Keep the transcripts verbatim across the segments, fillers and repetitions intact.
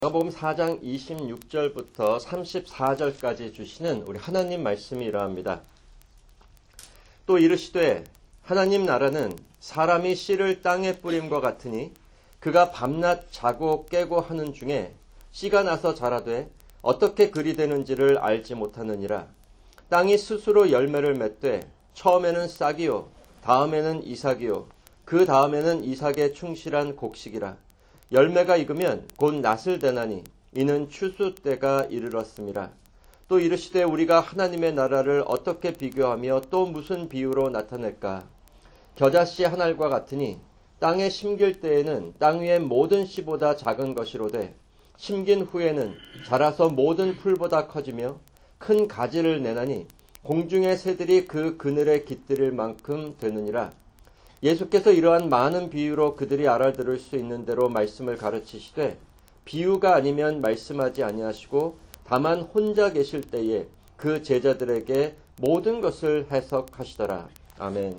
마가복음 사 장 이십육 절부터 삼십사 절까지 주시는 우리 하나님 말씀이 이러합니다. 또 이르시되 하나님 나라는 사람이 씨를 땅에 뿌림과 같으니 그가 밤낮 자고 깨고 하는 중에 씨가 나서 자라되 어떻게 그리 되는지를 알지 못하느니라. 땅이 스스로 열매를 맺되 처음에는 싹이요 다음에는 이삭이요 그 다음에는 이삭의 충실한 곡식이라. 열매가 익으면 곧 낫을 대나니 이는 추수 때가 이르렀음이라. 또 이르시되 우리가 하나님의 나라를 어떻게 비교하며 또 무슨 비유로 나타낼까? 겨자씨 한 알과 같으니 땅에 심길 때에는 땅 위의 모든 씨보다 작은 것이로되 심긴 후에는 자라서 모든 풀보다 커지며 큰 가지를 내나니 공중의 새들이 그 그늘에 깃들일 만큼 되느니라. 예수께서 이러한 많은 비유로 그들이 알아들을 수 있는 대로 말씀을 가르치시되 비유가 아니면 말씀하지 아니하시고 다만 혼자 계실 때에 그 제자들에게 모든 것을 해석하시더라. 아멘.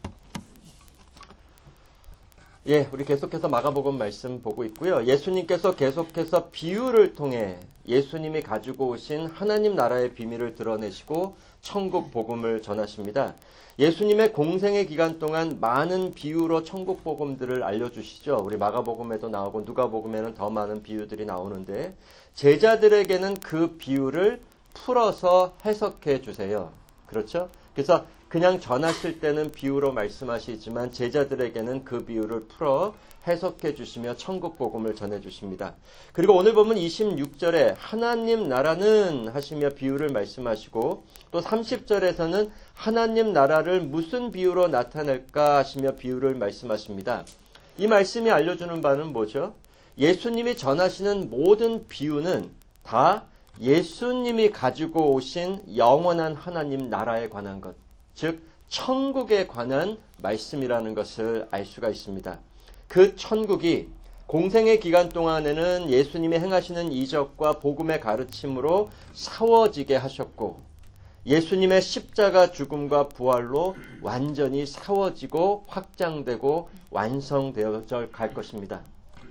예, 우리 계속해서 마가복음 말씀 보고 있고요. 예수님께서 계속해서 비유를 통해 예수님이 가지고 오신 하나님 나라의 비밀을 드러내시고 천국 복음을 전하십니다. 예수님의 공생의 기간 동안 많은 비유로 천국 복음들을 알려주시죠. 우리 마가복음에도 나오고 누가복음에는 더 많은 비유들이 나오는데 제자들에게는 그 비유를 풀어서 해석해 주세요. 그렇죠? 그래서 그냥 전하실 때는 비유로 말씀하시지만 제자들에게는 그 비유를 풀어 해석해 주시며 천국 복음을 전해 주십니다. 그리고 오늘 보면 이십육 절에 하나님 나라는 하시며 비유를 말씀하시고 또 삼십 절에서는 하나님 나라를 무슨 비유로 나타낼까 하시며 비유를 말씀하십니다. 이 말씀이 알려주는 바는 뭐죠? 예수님이 전하시는 모든 비유는 다 예수님이 가지고 오신 영원한 하나님 나라에 관한 것, 즉 천국에 관한 말씀이라는 것을 알 수가 있습니다. 그 천국이 공생의 기간 동안에는 예수님이 행하시는 이적과 복음의 가르침으로 사워지게 하셨고 예수님의 십자가 죽음과 부활로 완전히 사워지고 확장되고 완성되어져 갈 것입니다.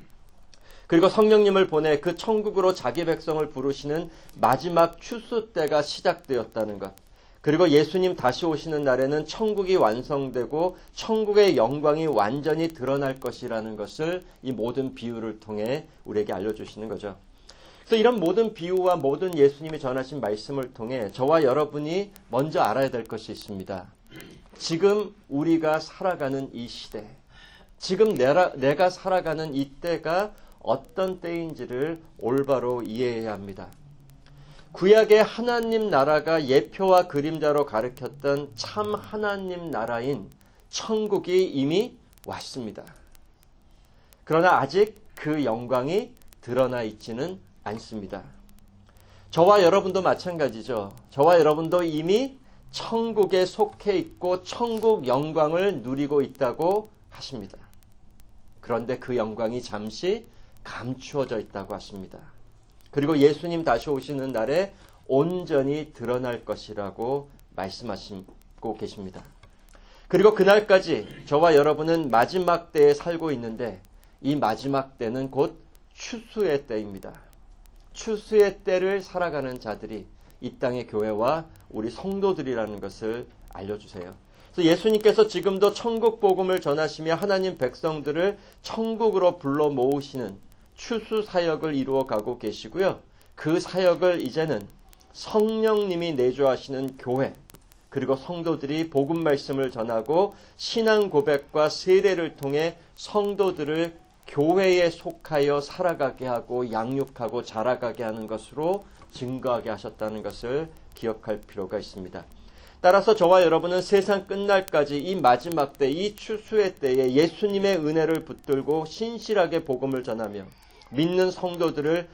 그리고 성령님을 보내 그 천국으로 자기 백성을 부르시는 마지막 추수 때가 시작되었다는 것. 그리고 예수님 다시 오시는 날에는 천국이 완성되고 천국의 영광이 완전히 드러날 것이라는 것을 이 모든 비유를 통해 우리에게 알려주시는 거죠. 그래서 이런 모든 비유와 모든 예수님이 전하신 말씀을 통해 저와 여러분이 먼저 알아야 될 것이 있습니다. 지금 우리가 살아가는 이 시대, 지금 내가, 내가 살아가는 이 때가 어떤 때인지를 올바로 이해해야 합니다. 구약의 하나님 나라가 예표와 그림자로 가르쳤던 참 하나님 나라인 천국이 이미 왔습니다. 그러나 아직 그 영광이 드러나 있지는 않습니다. 저와 여러분도 마찬가지죠. 저와 여러분도 이미 천국에 속해 있고 천국 영광을 누리고 있다고 하십니다. 그런데 그 영광이 잠시 감추어져 있다고 하십니다. 그리고 예수님 다시 오시는 날에 온전히 드러날 것이라고 말씀하시고 계십니다. 그리고 그날까지 저와 여러분은 마지막 때에 살고 있는데 이 마지막 때는 곧 추수의 때입니다. 추수의 때를 살아가는 자들이 이 땅의 교회와 우리 성도들이라는 것을 알려주세요. 그래서 예수님께서 지금도 천국 복음을 전하시며 하나님 백성들을 천국으로 불러 모으시는 추수 사역을 이루어가고 계시고요. 그 사역을 이제는 성령님이 내주하시는 교회 그리고 성도들이 복음 말씀을 전하고 신앙 고백과 세례를 통해 성도들을 교회에 속하여 살아가게 하고 양육하고 자라가게 하는 것으로 증거하게 하셨다는 것을 기억할 필요가 있습니다. 따라서 저와 여러분은 세상 끝날까지 이 마지막 때, 이 추수의 때에 예수님의 은혜를 붙들고 신실하게 복음을 전하며 믿는 성도들을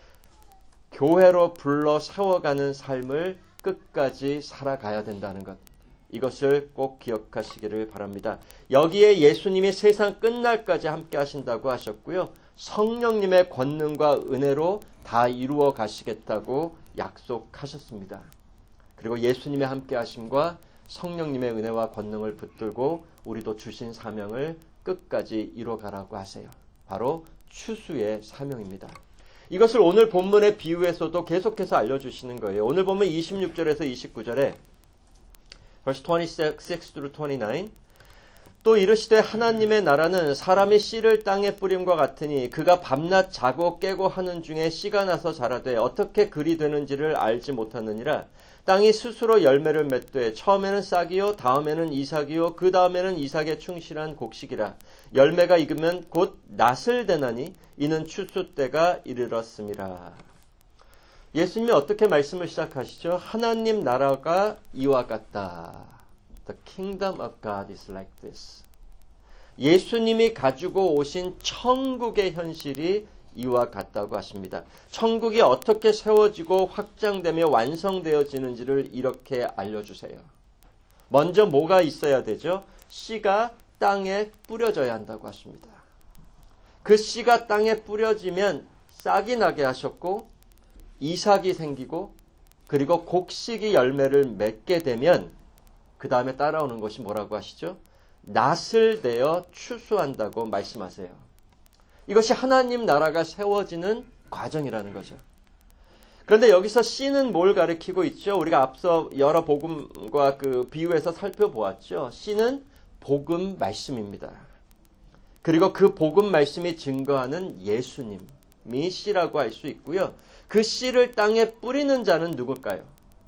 교회로 불러 세워가는 삶을 끝까지 살아가야 된다는 것. 이것을 꼭 기억하시기를 바랍니다. 여기에 예수님이 세상 끝날까지 함께 하신다고 하셨고요. 성령님의 권능과 은혜로 다 이루어 가시겠다고 약속하셨습니다. 그리고 예수님의 함께 하심과 성령님의 은혜와 권능을 붙들고 우리도 주신 사명을 끝까지 이루어가라고 하세요. 바로 추수의 사명입니다. 이것을 오늘 본문의 비유에서도 계속해서 알려주시는 거예요. 오늘 본문 이십육 절에서 이십구 절에 verse twenty-six through twenty-nine 또 이르시되 하나님의 나라는 사람이 씨를 땅에 뿌림과 같으니 그가 밤낮 자고 깨고 하는 중에 씨가 나서 자라되 어떻게 그리 되는지를 알지 못하느니라. 땅이 스스로 열매를 맺되 처음에는 싹이요 다음에는 이삭이요 그 다음에는 이삭에 충실한 곡식이라. 열매가 익으면 곧 낫을 대나니 이는 추수 때가 이르렀음이라. 예수님이 어떻게 말씀을 시작하시죠? 하나님 나라가 이와 같다. The kingdom of God is like this. 예수님이 가지고 오신 천국의 현실이 이와 같다고 하십니다. 천국이 어떻게 세워지고 확장되며 완성되어지는지를 이렇게 알려주세요. 먼저 뭐가 있어야 되죠? 씨가 땅에 뿌려져야 한다고 하십니다. 그 씨가 땅에 뿌려지면 싹이 나게 하셨고 이삭이 생기고 그리고 곡식이 열매를 맺게 되면 그 다음에 따라오는 것이 뭐라고 하시죠? 낫을 내어 추수한다고 말씀하세요. 이것이 하나님 나라가 세워지는 과정이라는 거죠. 그런데 여기서 씨는 뭘 가리키고 있죠? 우리가 앞서 여러 복음과 그 비유에서 살펴보았죠. 씨는 복음 말씀입니다. 그리고 그 복음 말씀이 증거하는 예수님이 씨라고 할 수 있고요. 그 씨를 땅에 뿌리는 자는 누굴까요?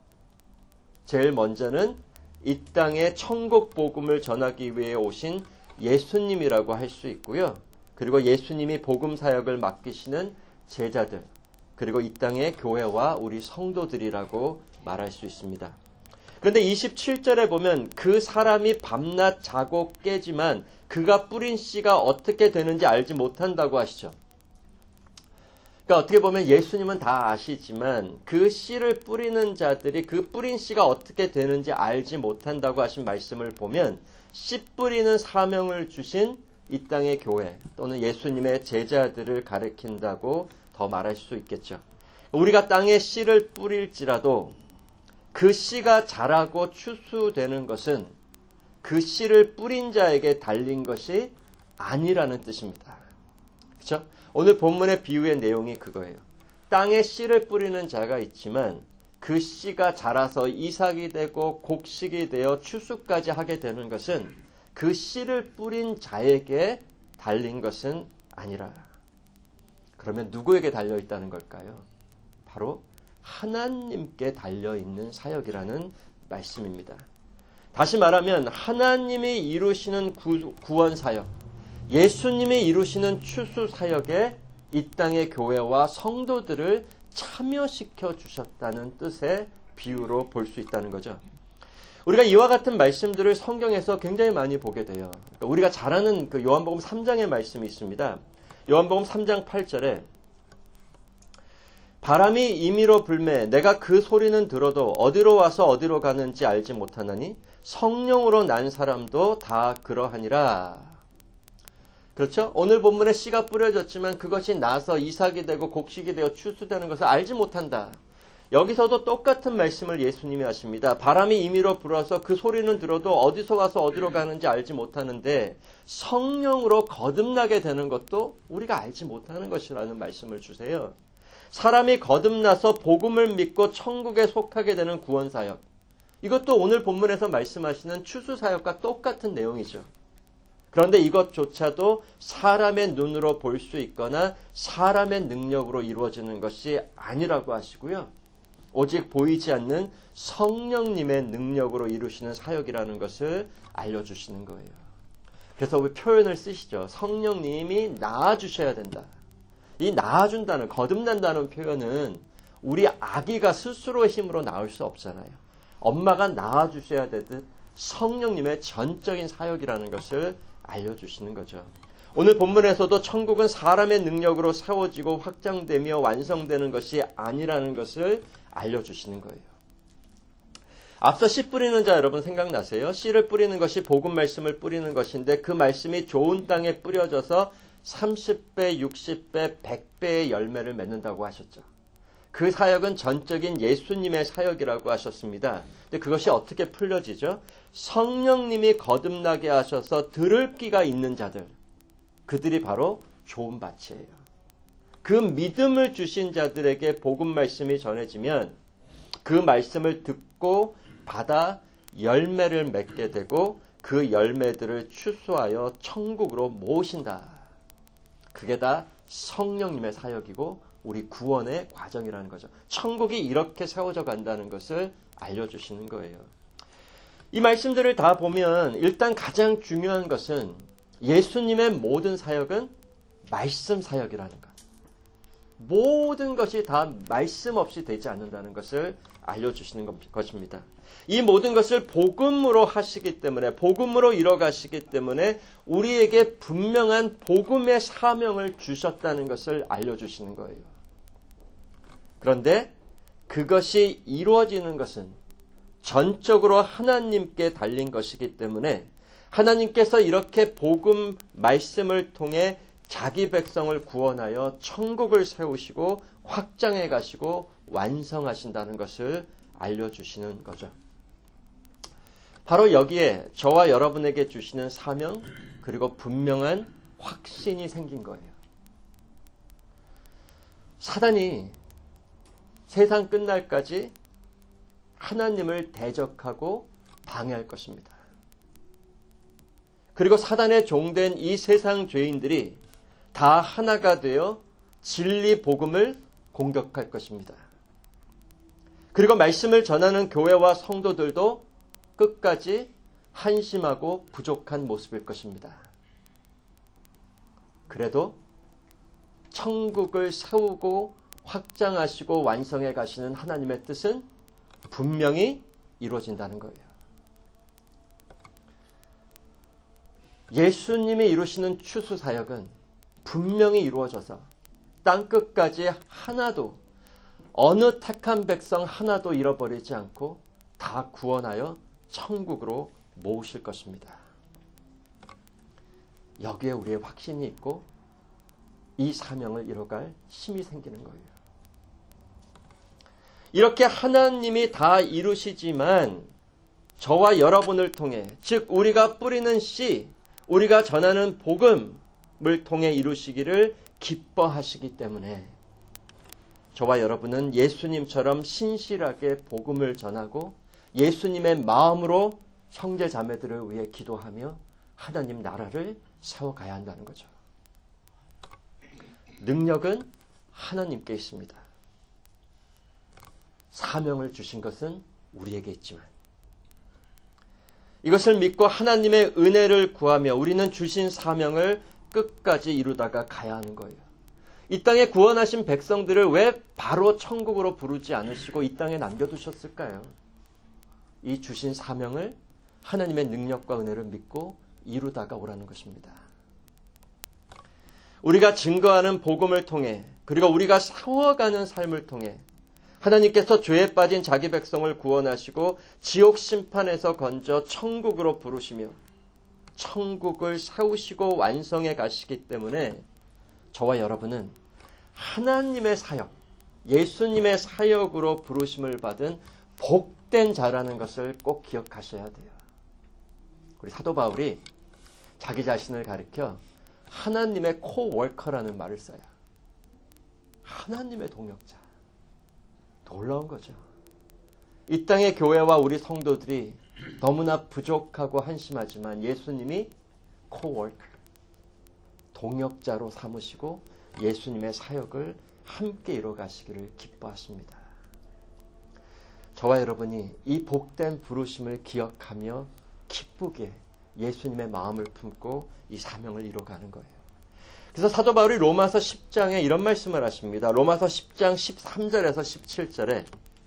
제일 먼저는 이 땅에 천국 복음을 전하기 위해 오신 예수님이라고 할 수 있고요. 그리고 예수님이 복음 사역을 맡기시는 제자들, 그리고 이 땅의 교회와 우리 성도들이라고 말할 수 있습니다. 그런데 이십칠 절에 보면 그 사람이 밤낮 자고 깨지만 그가 뿌린 씨가 어떻게 되는지 알지 못한다고 하시죠. 그러니까 어떻게 보면 예수님은 다 아시지만 그 씨를 뿌리는 자들이 그 뿌린 씨가 어떻게 되는지 알지 못한다고 하신 말씀을 보면 씨 뿌리는 사명을 주신 이 땅의 교회 또는 예수님의 제자들을 가리킨다고 더 말할 수 있겠죠. 우리가 땅에 씨를 뿌릴지라도 그 씨가 자라고 추수되는 것은 그 씨를 뿌린 자에게 달린 것이 아니라는 뜻입니다. 그렇죠? 오늘 본문의 비유의 내용이 그거예요. 땅에 씨를 뿌리는 자가 있지만 그 씨가 자라서 이삭이 되고 곡식이 되어 추수까지 하게 되는 것은 그 씨를 뿌린 자에게 달린 것은 아니라. 그러면 누구에게 달려있다는 걸까요? 바로 하나님께 달려있는 사역이라는 말씀입니다. 다시 말하면 하나님이 이루시는 구, 구원 사역, 예수님이 이루시는 추수 사역에 이 땅의 교회와 성도들을 참여시켜 주셨다는 뜻의 비유로 볼 수 있다는 거죠. 우리가 이와 같은 말씀들을 성경에서 굉장히 많이 보게 돼요. 그러니까 우리가 잘 아는 그 요한복음 삼 장의 말씀이 있습니다. 요한복음 삼 장 팔 절에 바람이 임의로 불매 내가 그 소리는 들어도 어디로 와서 어디로 가는지 알지 못하나니 성령으로 난 사람도 다 그러하니라. 그렇죠? 오늘 본문에 씨가 뿌려졌지만 그것이 나서 이삭이 되고 곡식이 되어 추수되는 것을 알지 못한다. 여기서도 똑같은 말씀을 예수님이 하십니다. 바람이 임의로 불어서 그 소리는 들어도 어디서 와서 어디로 가는지 알지 못하는데 성령으로 거듭나게 되는 것도 우리가 알지 못하는 것이라는 말씀을 주세요. 사람이 거듭나서 복음을 믿고 천국에 속하게 되는 구원사역. 이것도 오늘 본문에서 말씀하시는 추수사역과 똑같은 내용이죠. 그런데 이것조차도 사람의 눈으로 볼 수 있거나 사람의 능력으로 이루어지는 것이 아니라고 하시고요. 오직 보이지 않는 성령님의 능력으로 이루시는 사역이라는 것을 알려주시는 거예요. 그래서 왜 표현을 쓰시죠. 성령님이 낳아주셔야 된다. 이 낳아준다는, 거듭난다는 표현은 우리 아기가 스스로의 힘으로 낳을 수 없잖아요. 엄마가 낳아주셔야 되듯 성령님의 전적인 사역이라는 것을 알려주시는 거죠. 오늘 본문에서도 천국은 사람의 능력으로 세워지고 확장되며 완성되는 것이 아니라는 것을 알려주시는 거예요. 앞서 씨 뿌리는 자 여러분 생각나세요? 씨를 뿌리는 것이 복음 말씀을 뿌리는 것인데 그 말씀이 좋은 땅에 뿌려져서 삼십 배, 육십 배, 백 배의 열매를 맺는다고 하셨죠. 그 사역은 전적인 예수님의 사역이라고 하셨습니다. 근데 그것이 어떻게 풀려지죠? 성령님이 거듭나게 하셔서 들을 귀가 있는 자들, 그들이 바로 좋은 밭이에요. 그 믿음을 주신 자들에게 복음 말씀이 전해지면 그 말씀을 듣고 받아 열매를 맺게 되고 그 열매들을 추수하여 천국으로 모으신다. 그게 다 성령님의 사역이고 우리 구원의 과정이라는 거죠. 천국이 이렇게 세워져 간다는 것을 알려주시는 거예요. 이 말씀들을 다 보면 일단 가장 중요한 것은 예수님의 모든 사역은 말씀 사역이라는 것. 모든 것이 다 말씀 없이 되지 않는다는 것을 알려주시는 것입니다. 이 모든 것을 복음으로 하시기 때문에, 복음으로 이뤄가시기 때문에 우리에게 분명한 복음의 사명을 주셨다는 것을 알려주시는 거예요. 그런데 그것이 이루어지는 것은 전적으로 하나님께 달린 것이기 때문에 하나님께서 이렇게 복음 말씀을 통해 자기 백성을 구원하여 천국을 세우시고 확장해 가시고 완성하신다는 것을 알려주시는 거죠. 바로 여기에 저와 여러분에게 주시는 사명 그리고 분명한 확신이 생긴 거예요. 사단이 세상 끝날까지 하나님을 대적하고 방해할 것입니다. 그리고 사단의 종된 이 세상 죄인들이 다 하나가 되어 진리 복음을 공격할 것입니다. 그리고 말씀을 전하는 교회와 성도들도 끝까지 한심하고 부족한 모습일 것입니다. 그래도 천국을 세우고 확장하시고 완성해 가시는 하나님의 뜻은 분명히 이루어진다는 거예요. 예수님이 이루시는 추수 사역은 분명히 이루어져서 땅끝까지 하나도 어느 택한 백성 하나도 잃어버리지 않고 다 구원하여 천국으로 모으실 것입니다. 여기에 우리의 확신이 있고 이 사명을 이뤄갈 힘이 생기는 거예요. 이렇게 하나님이 다 이루시지만 저와 여러분을 통해, 즉 우리가 뿌리는 씨, 우리가 전하는 복음을 통해 이루시기를 기뻐하시기 때문에 저와 여러분은 예수님처럼 신실하게 복음을 전하고 예수님의 마음으로 형제 자매들을 위해 기도하며 하나님 나라를 세워가야 한다는 거죠. 능력은 하나님께 있습니다. 사명을 주신 것은 우리에게 있지만 이것을 믿고 하나님의 은혜를 구하며 우리는 주신 사명을 끝까지 이루다가 가야 하는 거예요. 이 땅에 구원하신 백성들을 왜 바로 천국으로 부르지 않으시고 이 땅에 남겨두셨을까요? 이 주신 사명을 하나님의 능력과 은혜를 믿고 이루다가 오라는 것입니다. 우리가 증거하는 복음을 통해 그리고 우리가 세워가는 삶을 통해 하나님께서 죄에 빠진 자기 백성을 구원하시고 지옥 심판에서 건져 천국으로 부르시며 천국을 세우시고 완성해 가시기 때문에 저와 여러분은 하나님의 사역, 예수님의 사역으로 부르심을 받은 복된 자라는 것을 꼭 기억하셔야 돼요. 우리 사도 바울이 자기 자신을 가리켜 하나님의 코워커라는 말을 써요. 하나님의 동역자. 놀라운 거죠. 이 땅의 교회와 우리 성도들이 너무나 부족하고 한심하지만 예수님이 코워커, 동역자로 삼으시고 예수님의 사역을 함께 이뤄가시기를 기뻐하십니다. 저와 여러분이 이 복된 부르심을 기억하며 기쁘게 예수님의 마음을 품고 이 사명을 이뤄가는 거예요. 그래서 사도 바울이 로마서 십 장에 이런 말씀을 하십니다. 로마서 십 장 십삼 절에서 십칠 절에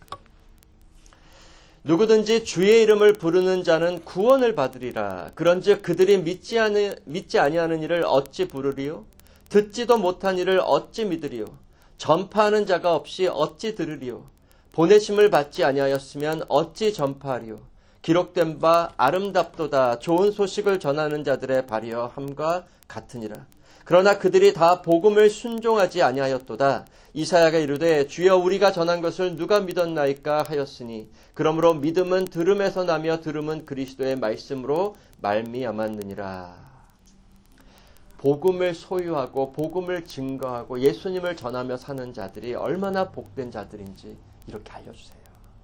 누구든지 주의 이름을 부르는 자는 구원을 받으리라. 그런즉 그들이 믿지 아니, 믿지 아니하는 이를 어찌 부르리요? 듣지도 못한 이를 어찌 믿으리요? 전파하는 자가 없이 어찌 들으리요? 보내심을 받지 아니하였으면 어찌 전파하리요? 기록된 바 아름답도다 좋은 소식을 전하는 자들의 발이여 함과 같으니라. 그러나 그들이 다 복음을 순종하지 아니하였도다. 이사야가 이르되 주여 우리가 전한 것을 누가 믿었나이까 하였으니 그러므로 믿음은 들음에서 나며 들음은 그리스도의 말씀으로 말미암았느니라. 복음을 소유하고 복음을 증거하고 예수님을 전하며 사는 자들이 얼마나 복된 자들인지 이렇게 알려주세요.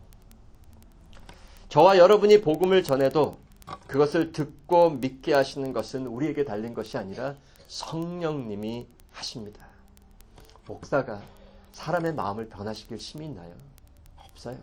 저와 여러분이 복음을 전해도 그것을 듣고 믿게 하시는 것은 우리에게 달린 것이 아니라 성령님이 하십니다. 목사가 사람의 마음을 변화시킬 힘이 있나요? 없어요.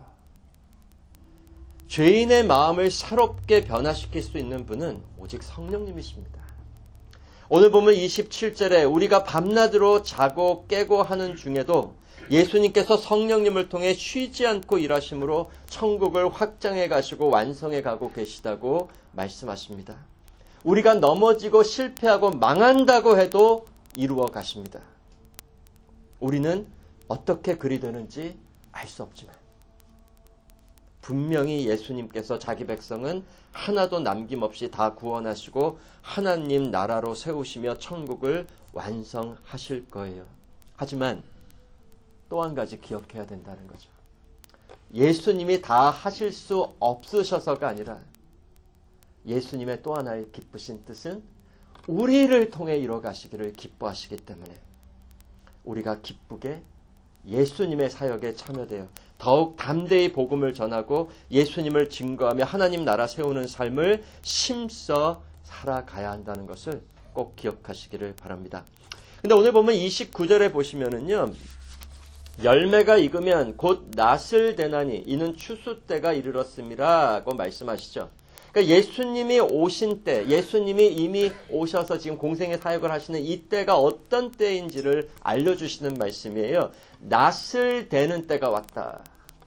죄인의 마음을 새롭게 변화시킬 수 있는 분은 오직 성령님이십니다. 오늘 보면 이십칠 절에 우리가 밤낮으로 자고 깨고 하는 중에도 예수님께서 성령님을 통해 쉬지 않고 일하심으로 천국을 확장해 가시고 완성해 가고 계시다고 말씀하십니다. 우리가 넘어지고 실패하고 망한다고 해도 이루어 가십니다. 우리는 어떻게 그리 되는지 알 수 없지만 분명히 예수님께서 자기 백성은 하나도 남김없이 다 구원하시고 하나님 나라로 세우시며 천국을 완성하실 거예요. 하지만 또 한 가지 기억해야 된다는 거죠. 예수님이 다 하실 수 없으셔서가 아니라 예수님의 또 하나의 기쁘신 뜻은 우리를 통해 이뤄가시기를 기뻐하시기 때문에 우리가 기쁘게 예수님의 사역에 참여되어 더욱 담대히 복음을 전하고 예수님을 증거하며 하나님 나라 세우는 삶을 힘써 살아가야 한다는 것을 꼭 기억하시기를 바랍니다. 근데 오늘 보면 이십구 절에 보시면은요, 열매가 익으면 곧 낫을 대나니 이는 추수 때가 이르렀음이라고 말씀하시죠. 그러니까 예수님이 오신 때, 예수님이 이미 오셔서 지금 공생의 사역을 하시는 이 때가 어떤 때인지를 알려주시는 말씀이에요. 낫을 대는 때가 왔다.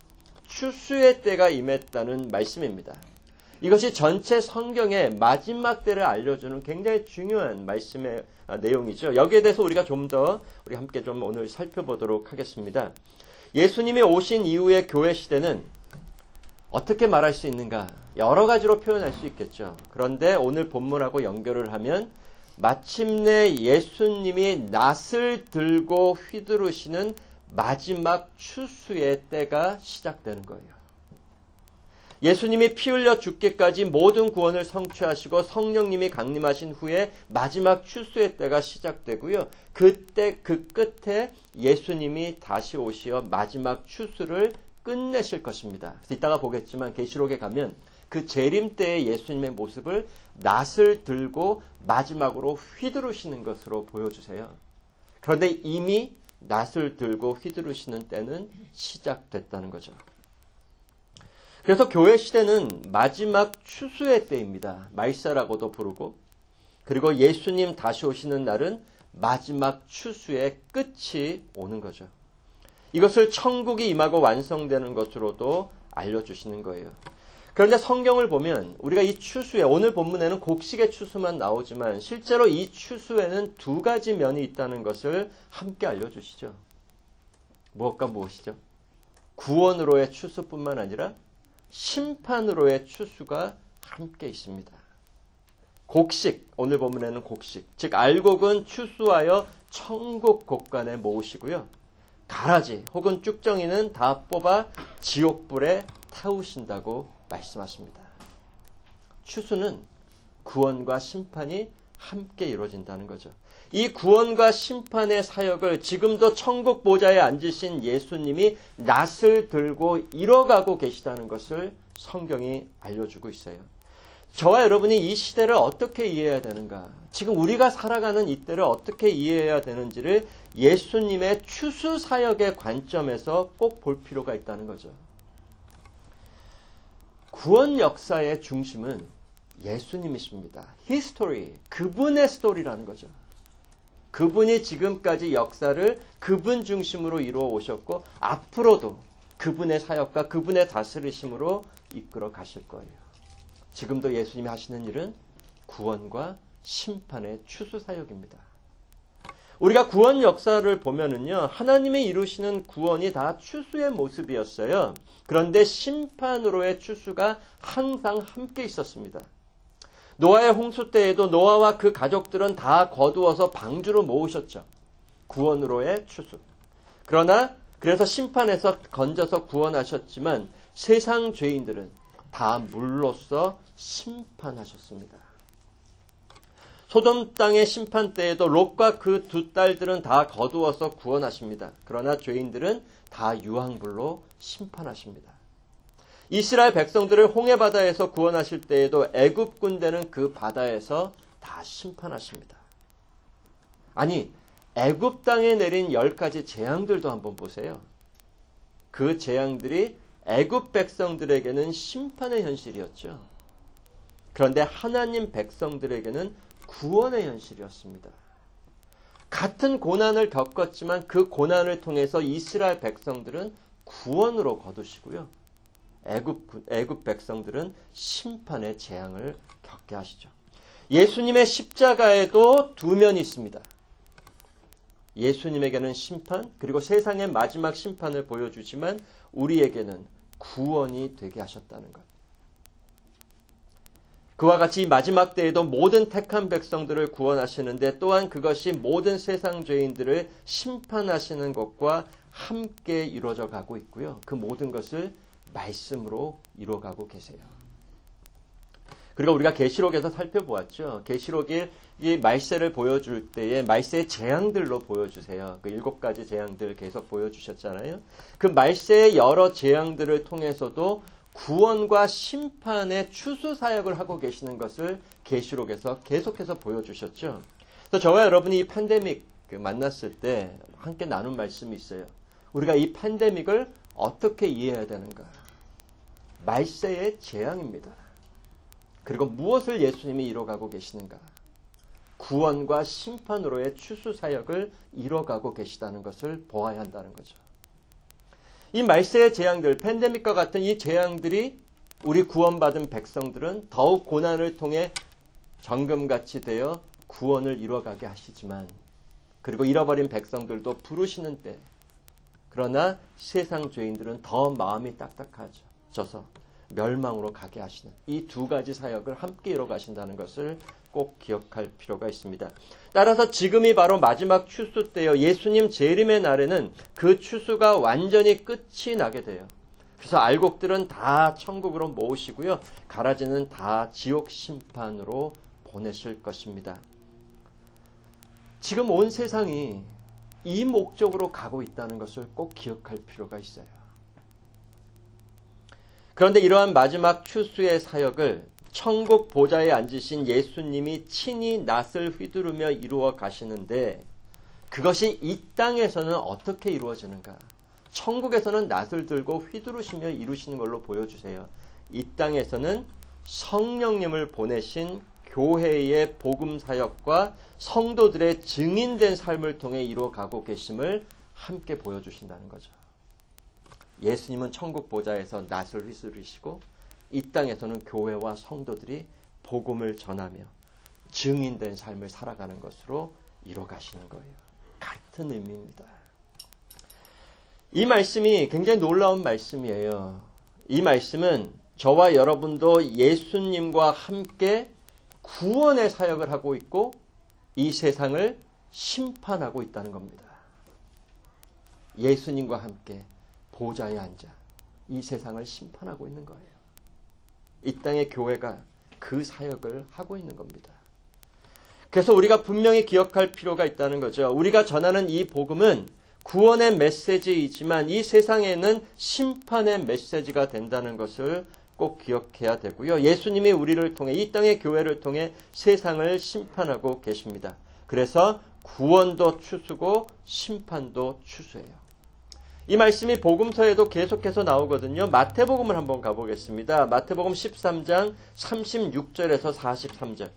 추수의 때가 임했다는 말씀입니다. 이것이 전체 성경의 마지막 때를 알려주는 굉장히 중요한 말씀의 내용이죠. 여기에 대해서 우리가 좀 더 우리 함께 좀 오늘 살펴보도록 하겠습니다. 예수님이 오신 이후의 교회 시대는 어떻게 말할 수 있는가? 여러 가지로 표현할 수 있겠죠. 그런데 오늘 본문하고 연결을 하면 마침내 예수님이 낫을 들고 휘두르시는 마지막 추수의 때가 시작되는 거예요. 예수님이 피 흘려 죽기까지 모든 구원을 성취하시고 성령님이 강림하신 후에 마지막 추수의 때가 시작되고요. 그때 그 끝에 예수님이 다시 오시어 마지막 추수를 끝내실 것입니다. 그래서 이따가 보겠지만 계시록에 가면 그 재림 때의 예수님의 모습을 낫을 들고 마지막으로 휘두르시는 것으로 보여주세요. 그런데 이미 낫을 들고 휘두르시는 때는 시작됐다는 거죠. 그래서 교회 시대는 마지막 추수의 때입니다. 말세라고도 부르고, 그리고 예수님 다시 오시는 날은 마지막 추수의 끝이 오는 거죠. 이것을 천국이 임하고 완성되는 것으로도 알려주시는 거예요. 그런데 성경을 보면 우리가 이 추수에, 오늘 본문에는 곡식의 추수만 나오지만 실제로 이 추수에는 두 가지 면이 있다는 것을 함께 알려주시죠. 무엇과 무엇이죠? 구원으로의 추수뿐만 아니라 심판으로의 추수가 함께 있습니다. 곡식, 오늘 본문에는 곡식, 즉 알곡은 추수하여 천국 곳간에 모으시고요. 가라지 혹은 쭉정이는 다 뽑아 지옥불에 태우신다고 말씀하십니다. 추수는 구원과 심판이 함께 이루어진다는 거죠. 이 구원과 심판의 사역을 지금도 천국 보좌에 앉으신 예수님이 낫을 들고 이뤄가고 계시다는 것을 성경이 알려주고 있어요. 저와 여러분이 이 시대를 어떻게 이해해야 되는가? 지금 우리가 살아가는 이 때를 어떻게 이해해야 되는지를 예수님의 추수 사역의 관점에서 꼭 볼 필요가 있다는 거죠. 구원 역사의 중심은 예수님이십니다. 히스토리, 그분의 스토리라는 거죠. 그분이 지금까지 역사를 그분 중심으로 이루어 오셨고 앞으로도 그분의 사역과 그분의 다스리심으로 이끌어 가실 거예요. 지금도 예수님이 하시는 일은 구원과 심판의 추수 사역입니다. 우리가 구원 역사를 보면은요, 하나님이 이루시는 구원이 다 추수의 모습이었어요. 그런데 심판으로의 추수가 항상 함께 있었습니다. 노아의 홍수 때에도 노아와 그 가족들은 다 거두어서 방주로 모으셨죠. 구원으로의 추수. 그러나 그래서 심판에서 건져서 구원하셨지만 세상 죄인들은 다 물로써 심판하셨습니다. 소돔 땅의 심판 때에도 롯과 그 두 딸들은 다 거두어서 구원하십니다. 그러나 죄인들은 다 유황불로 심판하십니다. 이스라엘 백성들을 홍해 바다에서 구원하실 때에도 애굽 군대는 그 바다에서 다 심판하십니다. 아니, 애굽 땅에 내린 열 가지 재앙들도 한번 보세요. 그 재앙들이 애굽 백성들에게는 심판의 현실이었죠. 그런데 하나님 백성들에게는 구원의 현실이었습니다. 같은 고난을 겪었지만 그 고난을 통해서 이스라엘 백성들은 구원으로 거두시고요. 애굽, 애굽 백성들은 심판의 재앙을 겪게 하시죠. 예수님의 십자가에도 두 면이 있습니다. 예수님에게는 심판, 그리고 세상의 마지막 심판을 보여주지만 우리에게는 구원이 되게 하셨다는 것. 그와 같이 마지막 때에도 모든 택한 백성들을 구원하시는데 또한 그것이 모든 세상 죄인들을 심판하시는 것과 함께 이루어져 가고 있고요. 그 모든 것을 말씀으로 이루어가고 계세요. 그리고 우리가 계시록에서 살펴보았죠. 계시록이 이 말세를 보여줄 때에 말세의 재앙들로 보여주세요. 그 일곱 가지 재앙들을 계속 보여주셨잖아요. 그 말세의 여러 재앙들을 통해서도 구원과 심판의 추수 사역을 하고 계시는 것을 계시록에서 계속해서 보여주셨죠. 그래서 저와 여러분이 이 팬데믹 만났을 때 함께 나눈 말씀이 있어요. 우리가 이 팬데믹을 어떻게 이해해야 되는가? 말세의 재앙입니다. 그리고 무엇을 예수님이 이뤄가고 계시는가? 구원과 심판으로의 추수 사역을 이뤄가고 계시다는 것을 보아야 한다는 거죠. 이 말세의 재앙들, 팬데믹과 같은 이 재앙들이 우리 구원받은 백성들은 더욱 고난을 통해 정금같이 되어 구원을 이뤄가게 하시지만, 그리고 잃어버린 백성들도 부르시는 때, 그러나 세상 죄인들은 더 마음이 딱딱해져서 멸망으로 가게 하시는 이 두 가지 사역을 함께 이뤄가신다는 것을 꼭 기억할 필요가 있습니다. 따라서 지금이 바로 마지막 추수 때요. 예수님 재림의 날에는 그 추수가 완전히 끝이 나게 돼요. 그래서 알곡들은 다 천국으로 모으시고요. 가라지는 다 지옥 심판으로 보내실 것입니다. 지금 온 세상이 이 목적으로 가고 있다는 것을 꼭 기억할 필요가 있어요. 그런데 이러한 마지막 추수의 사역을 천국 보좌에 앉으신 예수님이 친히 낫을 휘두르며 이루어 가시는데, 그것이 이 땅에서는 어떻게 이루어지는가? 천국에서는 낫을 들고 휘두르시며 이루시는 걸로 보여주세요. 이 땅에서는 성령님을 보내신 교회의 복음 사역과 성도들의 증인된 삶을 통해 이루어가고 계심을 함께 보여주신다는 거죠. 예수님은 천국 보좌에서 낫을 휘두르시고 이 땅에서는 교회와 성도들이 복음을 전하며 증인된 삶을 살아가는 것으로 이뤄가시는 거예요. 같은 의미입니다. 이 말씀이 굉장히 놀라운 말씀이에요. 이 말씀은 저와 여러분도 예수님과 함께 구원의 사역을 하고 있고 이 세상을 심판하고 있다는 겁니다. 예수님과 함께 보좌에 앉아 이 세상을 심판하고 있는 거예요. 이 땅의 교회가 그 사역을 하고 있는 겁니다. 그래서 우리가 분명히 기억할 필요가 있다는 거죠. 우리가 전하는 이 복음은 구원의 메시지이지만 이 세상에는 심판의 메시지가 된다는 것을 꼭 기억해야 되고요. 예수님이 우리를 통해 이 땅의 교회를 통해 세상을 심판하고 계십니다. 그래서 구원도 추수고 심판도 추수예요. 이 말씀이 복음서에도 계속해서 나오거든요. 마태복음을 한번 가보겠습니다. 마태복음 십삼 장 삼십육 절에서 사십삼 절.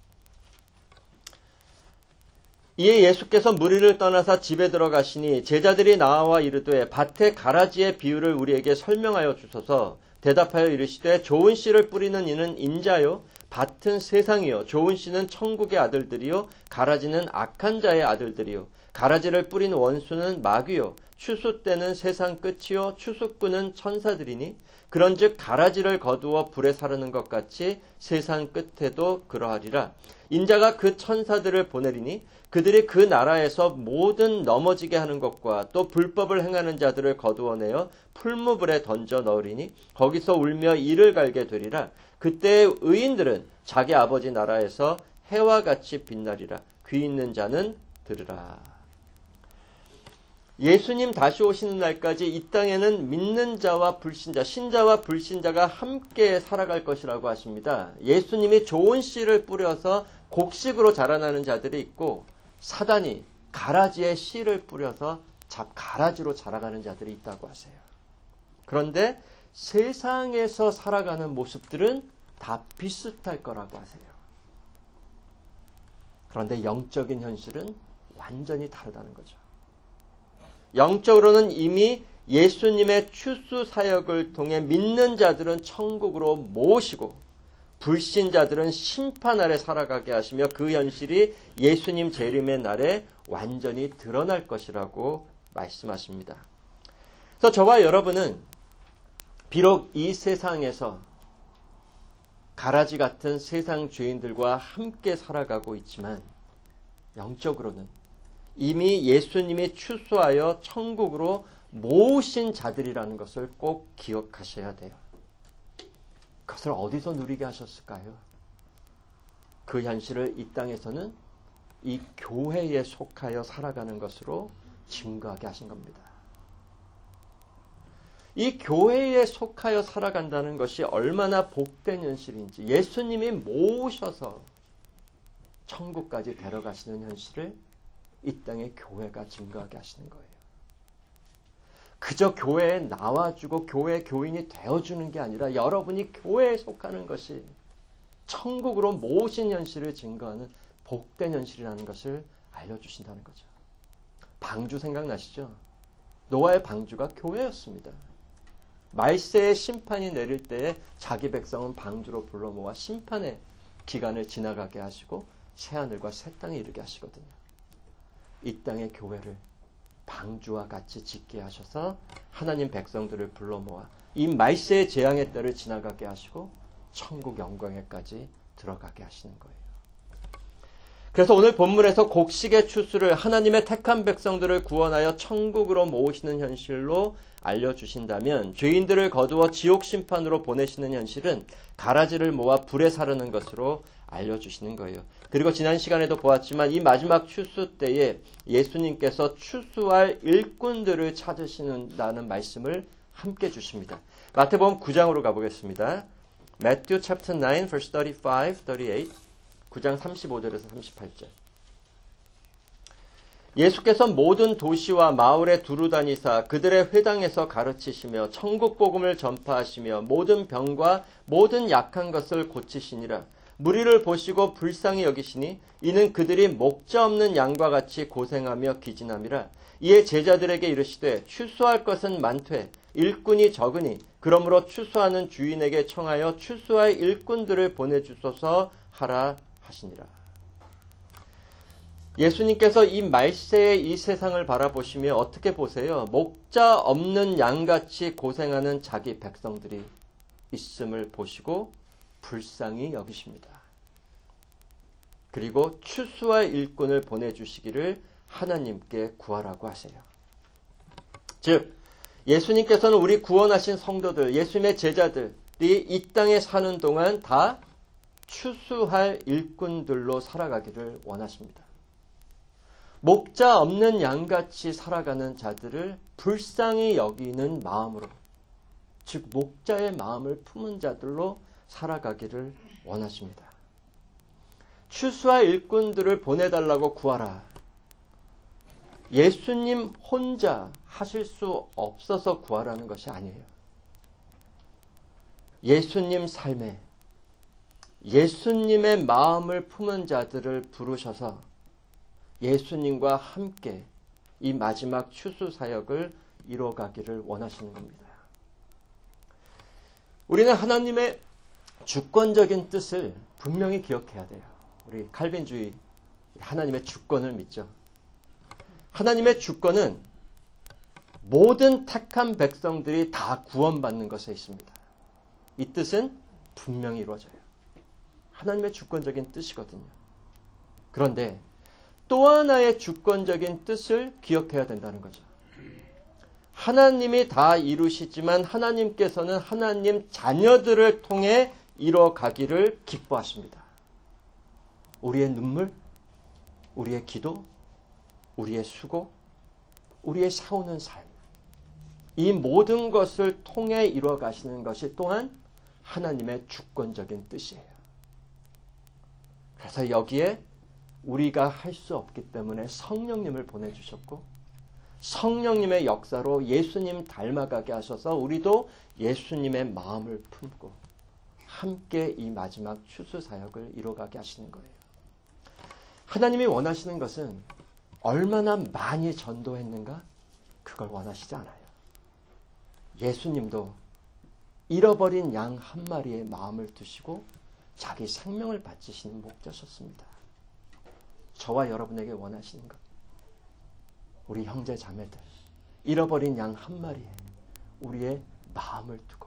이에 예수께서 무리를 떠나사 집에 들어가시니 제자들이 나와 이르되 밭의 가라지의 비유를 우리에게 설명하여 주소서. 대답하여 이르시되 좋은 씨를 뿌리는 이는 인자요 밭은 세상이요 좋은 씨는 천국의 아들들이요 가라지는 악한 자의 아들들이요 가라지를 뿌린 원수는 마귀요 추수 때는 세상 끝이요 추수꾼은 천사들이니 그런즉 가라지를 거두어 불에 사르는 것 같이 세상 끝에도 그러하리라. 인자가 그 천사들을 보내리니 그들이 그 나라에서 모든 넘어지게 하는 것과 또 불법을 행하는 자들을 거두어내어 풀무불에 던져 넣으리니 거기서 울며 이를 갈게 되리라. 그때 의인들은 자기 아버지 나라에서 해와 같이 빛나리라. 귀 있는 자는 들으라. 예수님 다시 오시는 날까지 이 땅에는 믿는 자와 불신자, 신자와 불신자가 함께 살아갈 것이라고 하십니다. 예수님이 좋은 씨를 뿌려서 곡식으로 자라나는 자들이 있고 사단이 가라지에 씨를 뿌려서 잡 가라지로 자라가는 자들이 있다고 하세요. 그런데 세상에서 살아가는 모습들은 다 비슷할 거라고 하세요. 그런데 영적인 현실은 완전히 다르다는 거죠. 영적으로는 이미 예수님의 추수 사역을 통해 믿는 자들은 천국으로 모시고 불신자들은 심판 아래 살아가게 하시며 그 현실이 예수님 재림의 날에 완전히 드러날 것이라고 말씀하십니다. 그래서 저와 여러분은 비록 이 세상에서 가라지 같은 세상 죄인들과 함께 살아가고 있지만 영적으로는 이미 예수님이 추수하여 천국으로 모으신 자들이라는 것을 꼭 기억하셔야 돼요. 그것을 어디서 누리게 하셨을까요? 그 현실을 이 땅에서는 이 교회에 속하여 살아가는 것으로 증거하게 하신 겁니다. 이 교회에 속하여 살아간다는 것이 얼마나 복된 현실인지 예수님이 모으셔서 천국까지 데려가시는 현실을 이 땅의 교회가 증거하게 하시는 거예요. 그저 교회에 나와주고 교회 교인이 되어주는 게 아니라 여러분이 교회에 속하는 것이 천국으로 모으신 현실을 증거하는 복된 현실이라는 것을 알려주신다는 거죠. 방주 생각나시죠? 노아의 방주가 교회였습니다. 말세의 심판이 내릴 때에 자기 백성은 방주로 불러 모아 심판의 기간을 지나가게 하시고 새하늘과 새 땅에 이르게 하시거든요. 이 땅의 교회를 방주와 같이 짓게 하셔서 하나님 백성들을 불러 모아 이 말세의 재앙의 때를 지나가게 하시고 천국 영광에까지 들어가게 하시는 거예요. 그래서 오늘 본문에서 곡식의 추수를 하나님의 택한 백성들을 구원하여 천국으로 모으시는 현실로 알려주신다면 죄인들을 거두어 지옥 심판으로 보내시는 현실은 가라지를 모아 불에 사르는 것으로 알려주시는 거예요. 그리고 지난 시간에도 보았지만 이 마지막 추수 때에 예수님께서 추수할 일꾼들을 찾으신다는 말씀을 함께 주십니다. 마태복음 구 장으로 가보겠습니다. Matthew chapter nine, verse thirty-five, thirty-eight. 구 장 삼십오 절에서 삼십팔 절. 예수께서 모든 도시와 마을에 두루 다니사 그들의 회당에서 가르치시며 천국 복음을 전파하시며 모든 병과 모든 약한 것을 고치시니라. 무리를 보시고 불쌍히 여기시니 이는 그들이 목자 없는 양과 같이 고생하며 기진함이라. 이에 제자들에게 이르시되 추수할 것은 많되 일꾼이 적으니 그러므로 추수하는 주인에게 청하여 추수할 일꾼들을 보내주소서 하라 하시니라. 예수님께서 이 말세의 이 세상을 바라보시며 어떻게 보세요? 목자 없는 양같이 고생하는 자기 백성들이 있음을 보시고 불쌍히 여기십니다. 그리고 추수할 일꾼을 보내주시기를 하나님께 구하라고 하세요. 즉 예수님께서는 우리 구원하신 성도들, 예수님의 제자들이 이 땅에 사는 동안 다 추수할 일꾼들로 살아가기를 원하십니다. 목자 없는 양같이 살아가는 자들을 불쌍히 여기는 마음으로, 즉 목자의 마음을 품은 자들로 살아가기를 원하십니다. 추수할 일꾼들을 보내달라고 구하라. 예수님 혼자 하실 수 없어서 구하라는 것이 아니에요. 예수님 삶에 예수님의 마음을 품은 자들을 부르셔서 예수님과 함께 이 마지막 추수 사역을 이뤄가기를 원하시는 겁니다. 우리는 하나님의 주권적인 뜻을 분명히 기억해야 돼요. 우리 칼빈주의 하나님의 주권을 믿죠. 하나님의 주권은 모든 택한 백성들이 다 구원받는 것에 있습니다. 이 뜻은 분명히 이루어져요. 하나님의 주권적인 뜻이거든요. 그런데 또 하나의 주권적인 뜻을 기억해야 된다는 거죠. 하나님이 다 이루시지만 하나님께서는 하나님 자녀들을 통해 이뤄가기를 기뻐하십니다. 우리의 눈물, 우리의 기도, 우리의 수고, 우리의 세우는 삶, 이 모든 것을 통해 이루어 가시는 것이 또한 하나님의 주권적인 뜻이에요. 그래서 여기에 우리가 할 수 없기 때문에 성령님을 보내주셨고, 성령님의 역사로 예수님 닮아가게 하셔서 우리도 예수님의 마음을 품고 함께 이 마지막 추수 사역을 이뤄가게 하시는 거예요. 하나님이 원하시는 것은 얼마나 많이 전도했는가? 그걸 원하시지 않아요. 예수님도 잃어버린 양 한 마리의 마음을 두시고 자기 생명을 바치시는 목자셨습니다. 저와 여러분에게 원하시는 것, 우리 형제 자매들 잃어버린 양 한 마리에 우리의 마음을 두고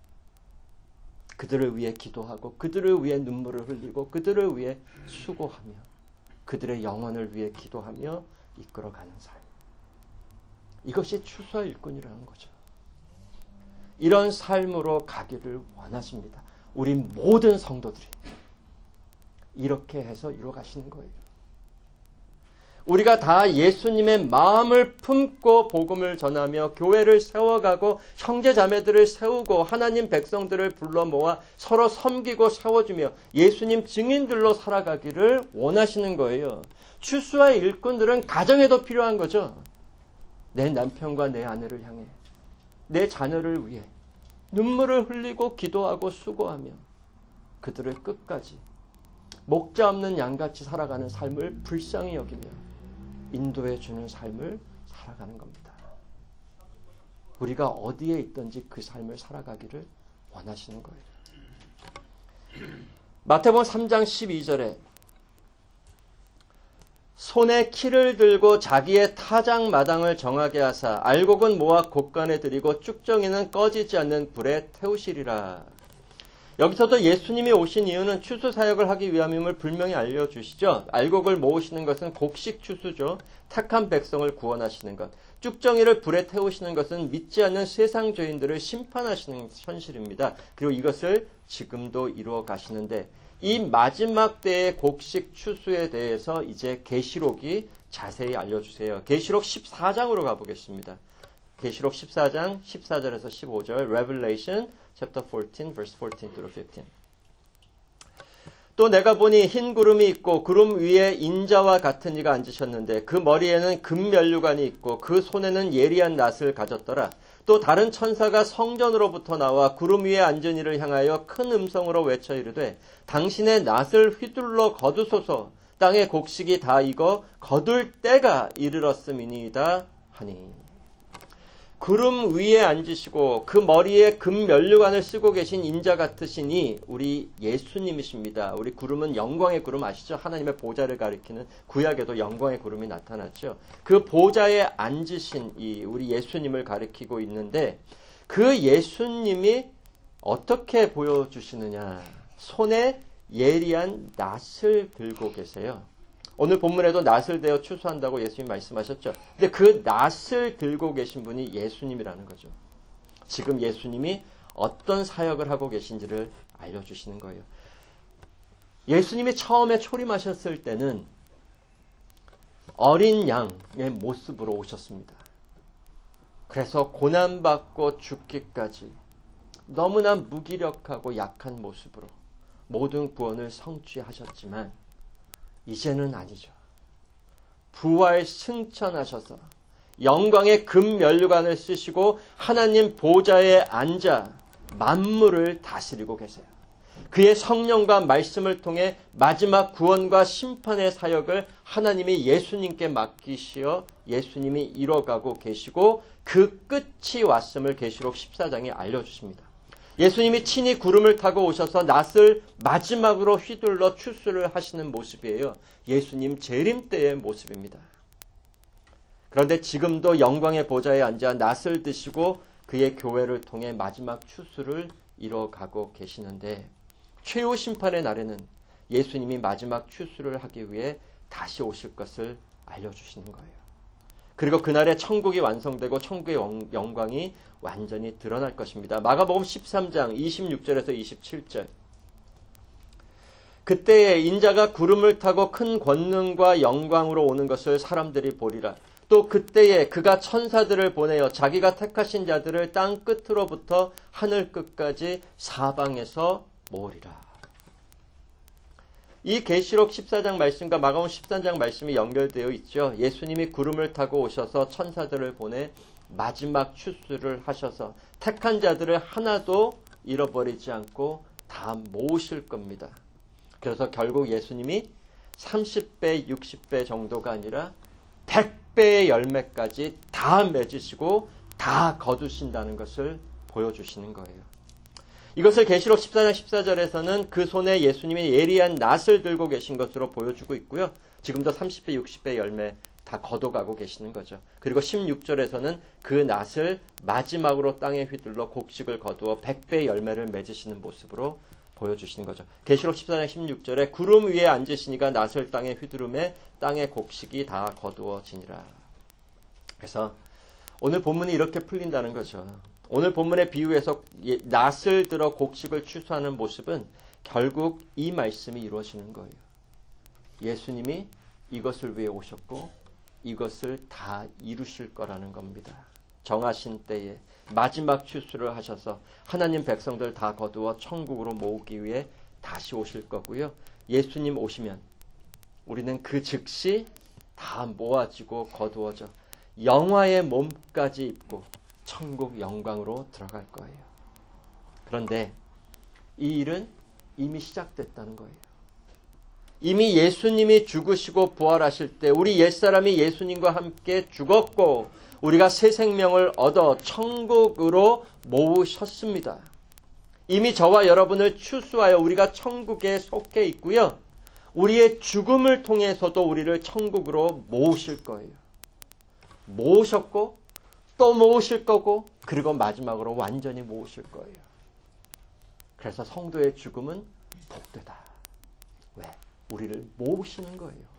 그들을 위해 기도하고 그들을 위해 눈물을 흘리고 그들을 위해 수고하며 그들의 영혼을 위해 기도하며 이끌어가는 삶, 이것이 추수와 일꾼이라는 거죠. 이런 삶으로 가기를 원하십니다. 우리 모든 성도들이 이렇게 해서 이루어가시는 거예요. 우리가 다 예수님의 마음을 품고 복음을 전하며 교회를 세워가고 형제자매들을 세우고 하나님 백성들을 불러 모아 서로 섬기고 세워주며 예수님 증인들로 살아가기를 원하시는 거예요. 추수와 일꾼들은 가정에도 필요한 거죠. 내 남편과 내 아내를 향해, 내 자녀를 위해 눈물을 흘리고 기도하고 수고하며 그들을 끝까지 목자 없는 양같이 살아가는 삶을 불쌍히 여기며 인도해 주는 삶을 살아가는 겁니다. 우리가 어디에 있든지 그 삶을 살아가기를 원하시는 거예요. 마태복음 삼 장 십이 절에 손에 키를 들고 자기의 타작 마당을 정하게 하사 알곡은 모아 곳간에 들이고 쭉정이는 꺼지지 않는 불에 태우시리라. 여기서도 예수님이 오신 이유는 추수 사역을 하기 위함임을 분명히 알려주시죠. 알곡을 모으시는 것은 곡식 추수죠. 택한 백성을 구원하시는 것. 쭉정이를 불에 태우시는 것은 믿지 않는 세상 죄인들을 심판하시는 현실입니다. 그리고 이것을 지금도 이루어 가시는데, 이 마지막 때의 곡식 추수에 대해서 이제 계시록이 자세히 알려주세요. 계시록 십사 장으로 가보겠습니다. 계시록 십사 장 십사 절에서 십오 절, Revelation chapter fourteen, verse fourteen through fifteen. 또 내가 보니 흰 구름이 있고 구름 위에 인자와 같은 이가 앉으셨는데 그 머리에는 금면류관이 있고 그 손에는 예리한 낫을 가졌더라. 또 다른 천사가 성전으로부터 나와 구름 위에 앉은 이를 향하여 큰 음성으로 외쳐 이르되 당신의 낫을 휘둘러 거두소서. 땅의 곡식이 다 익어 거둘 때가 이르렀음이니이다 하니. 구름 위에 앉으시고 그 머리에 금면류관을 쓰고 계신 인자 같으시니 우리 예수님이십니다. 우리 구름은 영광의 구름 아시죠? 하나님의 보좌를 가리키는, 구약에도 영광의 구름이 나타났죠. 그 보좌에 앉으신 이 우리 예수님을 가리키고 있는데, 그 예수님이 어떻게 보여주시느냐? 손에 예리한 낫을 들고 계세요. 오늘 본문에도 낫을 대어 추수한다고 예수님 말씀하셨죠. 근데 그 낫을 들고 계신 분이 예수님이라는 거죠. 지금 예수님이 어떤 사역을 하고 계신지를 알려주시는 거예요. 예수님이 처음에 초림하셨을 때는 어린 양의 모습으로 오셨습니다. 그래서 고난받고 죽기까지 너무나 무기력하고 약한 모습으로 모든 구원을 성취하셨지만 이제는 아니죠. 부활 승천하셔서 영광의 금면류관을 쓰시고 하나님 보좌에 앉아 만물을 다스리고 계세요. 그의 성령과 말씀을 통해 마지막 구원과 심판의 사역을 하나님이 예수님께 맡기시어 예수님이 이뤄가고 계시고 그 끝이 왔음을 계시록 십사 장에 알려주십니다. 예수님이 친히 구름을 타고 오셔서 낫을 마지막으로 휘둘러 추수를 하시는 모습이에요. 예수님 재림 때의 모습입니다. 그런데 지금도 영광의 보좌에 앉아 낫을 드시고 그의 교회를 통해 마지막 추수를 이뤄가고 계시는데, 최후 심판의 날에는 예수님이 마지막 추수를 하기 위해 다시 오실 것을 알려주시는 거예요. 그리고 그날에 천국이 완성되고 천국의 영광이 완전히 드러날 것입니다. 마가복음 십삼 장 이십육 절에서 이십칠 절. 그때에 인자가 구름을 타고 큰 권능과 영광으로 오는 것을 사람들이 보리라. 또 그때에 그가 천사들을 보내어 자기가 택하신 자들을 땅 끝으로부터 하늘 끝까지 사방에서 모으리라. 이 계시록 십사 장 말씀과 마가복음 십삼 장 말씀이 연결되어 있죠. 예수님이 구름을 타고 오셔서 천사들을 보내 마지막 추수를 하셔서 택한 자들을 하나도 잃어버리지 않고 다 모으실 겁니다. 그래서 결국 예수님이 삼십 배, 육십 배 정도가 아니라 백 배의 열매까지 다 맺으시고 다 거두신다는 것을 보여주시는 거예요. 이것을 계시록 십사 장 십사 절에서는 그 손에 예수님이 예리한 낫을 들고 계신 것으로 보여주고 있고요. 지금도 삼십 배, 육십 배 열매 다 거둬가고 계시는 거죠. 그리고 십육 절에서는 그 낫을 마지막으로 땅에 휘둘러 곡식을 거두어 백 배의 열매를 맺으시는 모습으로 보여주시는 거죠. 계시록 십사 장 십육 절에 구름 위에 앉으시니가 낫을 땅에 휘두르매 땅의 곡식이 다 거두어지니라. 그래서 오늘 본문이 이렇게 풀린다는 거죠. 오늘 본문의 비유에서 낫을 들어 곡식을 추수하는 모습은 결국 이 말씀이 이루어지는 거예요. 예수님이 이것을 위해 오셨고 이것을 다 이루실 거라는 겁니다. 정하신 때에 마지막 추수를 하셔서 하나님 백성들 다 거두어 천국으로 모으기 위해 다시 오실 거고요. 예수님 오시면 우리는 그 즉시 다 모아지고 거두어져 영화의 몸까지 입고 천국 영광으로 들어갈 거예요. 그런데 이 일은 이미 시작됐다는 거예요. 이미 예수님이 죽으시고 부활하실 때 우리 옛사람이 예수님과 함께 죽었고 우리가 새 생명을 얻어 천국으로 모으셨습니다. 이미 저와 여러분을 추수하여 우리가 천국에 속해 있고요. 우리의 죽음을 통해서도 우리를 천국으로 모으실 거예요. 모으셨고 또 모으실 거고 그리고 마지막으로 완전히 모으실 거예요. 그래서 성도의 죽음은 복되다. 왜? 우리를 모으시는 거예요.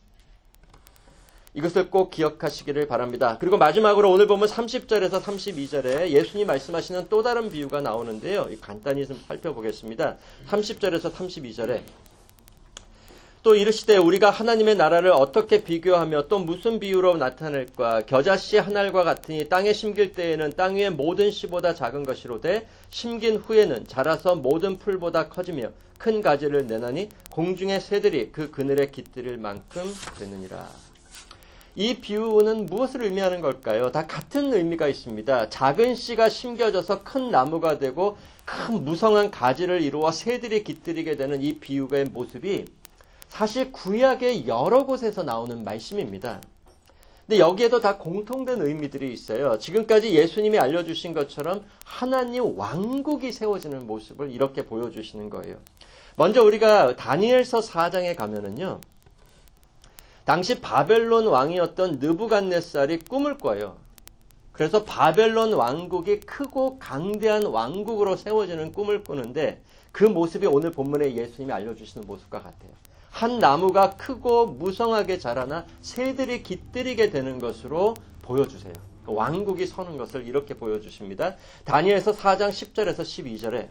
이것을 꼭 기억하시기를 바랍니다. 그리고 마지막으로 오늘 보면 삼십 절에서 삼십이 절에 예수님 말씀하시는 또 다른 비유가 나오는데요. 간단히 좀 살펴보겠습니다. 삼십 절에서 삼십이 절에 또 이르시되 우리가 하나님의 나라를 어떻게 비교하며 또 무슨 비유로 나타낼까? 겨자씨 한 알과 같으니 땅에 심길 때에는 땅 위의 모든 씨보다 작은 것이로되 심긴 후에는 자라서 모든 풀보다 커지며 큰 가지를 내나니 공중의 새들이 그 그늘에 깃들일 만큼 되느니라. 이 비유는 무엇을 의미하는 걸까요? 다 같은 의미가 있습니다. 작은 씨가 심겨져서 큰 나무가 되고 큰 무성한 가지를 이루어 새들이 깃들이게 되는 이 비유의 모습이 사실 구약의 여러 곳에서 나오는 말씀입니다. 근데 여기에도 다 공통된 의미들이 있어요. 지금까지 예수님이 알려주신 것처럼 하나님 왕국이 세워지는 모습을 이렇게 보여주시는 거예요. 먼저 우리가 다니엘서 사 장에 가면은요. 당시 바벨론 왕이었던 느부갓네살이 꿈을 꿔요. 그래서 바벨론 왕국이 크고 강대한 왕국으로 세워지는 꿈을 꾸는데 그 모습이 오늘 본문에 예수님이 알려주시는 모습과 같아요. 한 나무가 크고 무성하게 자라나 새들이 깃들이게 되는 것으로 보여주세요. 왕국이 서는 것을 이렇게 보여주십니다. 다니엘서 사 장 십 절에서 십이 절에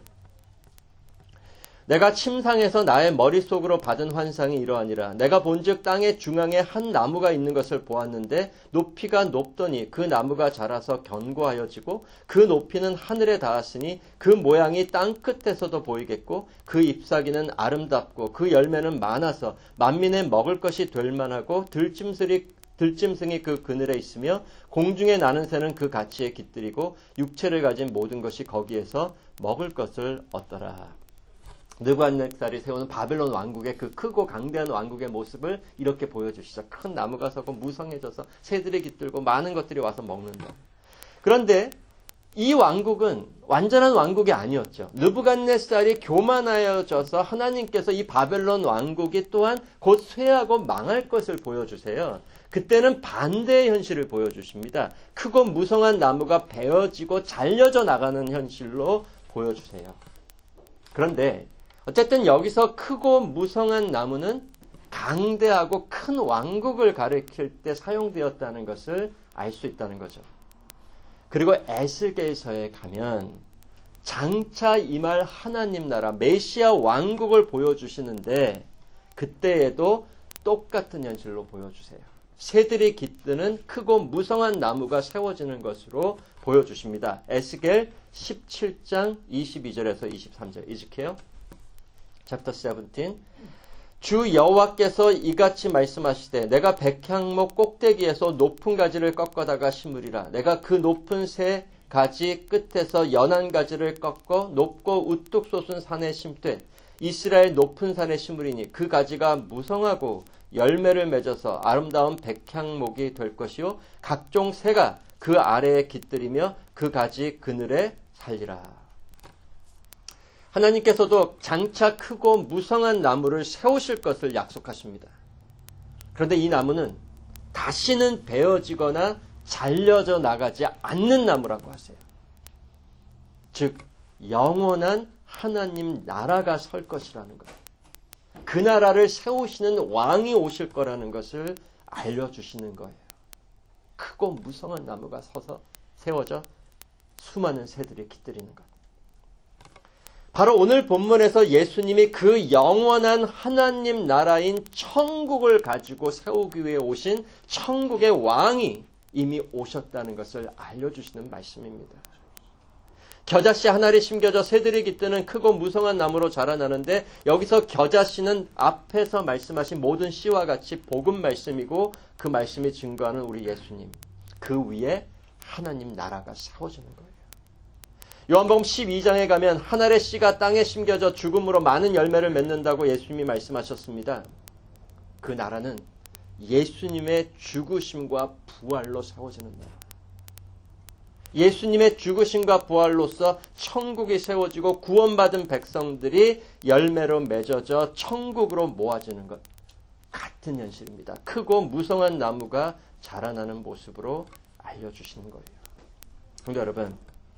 내가 침상에서 나의 머릿속으로 받은 환상이 이러하니라. 내가 본즉 땅의 중앙에 한 나무가 있는 것을 보았는데 높이가 높더니 그 나무가 자라서 견고하여지고 그 높이는 하늘에 닿았으니 그 모양이 땅 끝에서도 보이겠고 그 잎사귀는 아름답고 그 열매는 많아서 만민에 먹을 것이 될 만하고 들짐승이 들짐승이 그 그늘에 있으며 공중에 나는 새는 그 가치에 깃들이고 육체를 가진 모든 것이 거기에서 먹을 것을 얻더라. 느부갓네살이 세우는 바벨론 왕국의 그 크고 강대한 왕국의 모습을 이렇게 보여주시죠. 큰 나무가 서고 무성해져서 새들이 깃들고 많은 것들이 와서 먹는다. 그런데 이 왕국은 완전한 왕국이 아니었죠. 느부갓네살이 교만하여져서 하나님께서 이 바벨론 왕국이 또한 곧 쇠하고 망할 것을 보여주세요. 그때는 반대의 현실을 보여주십니다. 크고 무성한 나무가 베어지고 잘려져 나가는 현실로 보여주세요. 그런데 어쨌든 여기서 크고 무성한 나무는 강대하고 큰 왕국을 가리킬 때 사용되었다는 것을 알 수 있다는 거죠. 그리고 에스겔서에 가면 장차 임할 하나님 나라 메시아 왕국을 보여주시는데 그때에도 똑같은 현실로 보여주세요. 새들이 깃드는 크고 무성한 나무가 세워지는 것으로 보여주십니다. 에스겔 십칠 장 이십이 절에서 이십삼 절. 이즈케요 챕터 십칠. 주 여호와께서 이같이 말씀하시되 내가 백향목 꼭대기에서 높은 가지를 꺾어다가 심으리라. 내가 그 높은 새 가지 끝에서 연한 가지를 꺾어 높고 우뚝 솟은 산에 심되 이스라엘 높은 산에 심으리니 그 가지가 무성하고 열매를 맺어서 아름다운 백향목이 될 것이요 각종 새가 그 아래에 깃들이며 그 가지 그늘에 살리라. 하나님께서도 장차 크고 무성한 나무를 세우실 것을 약속하십니다. 그런데 이 나무는 다시는 베어지거나 잘려져 나가지 않는 나무라고 하세요. 즉 영원한 하나님 나라가 설 것이라는 거예요. 그 나라를 세우시는 왕이 오실 거라는 것을 알려주시는 거예요. 크고 무성한 나무가 서서 세워져 수많은 새들이 깃들이는 것. 바로 오늘 본문에서 예수님이 그 영원한 하나님 나라인 천국을 가지고 세우기 위해 오신 천국의 왕이 이미 오셨다는 것을 알려주시는 말씀입니다. 겨자씨 하나를 심겨져 새들이 깃드는 크고 무성한 나무로 자라나는데 여기서 겨자씨는 앞에서 말씀하신 모든 씨와 같이 복음 말씀이고 그 말씀이 증거하는 우리 예수님. 그 위에 하나님 나라가 세워지는 거예요. 요한복음 십이 장에 가면 한 알의 씨가 땅에 심겨져 죽음으로 많은 열매를 맺는다고 예수님이 말씀하셨습니다. 그 나라는 예수님의 죽으심과 부활로 세워지는 나라. 예수님의 죽으심과 부활로서 천국이 세워지고 구원받은 백성들이 열매로 맺어져 천국으로 모아지는 것. 같은 현실입니다. 크고 무성한 나무가 자라나는 모습으로 알려주시는 거예요. 그런데 여러분,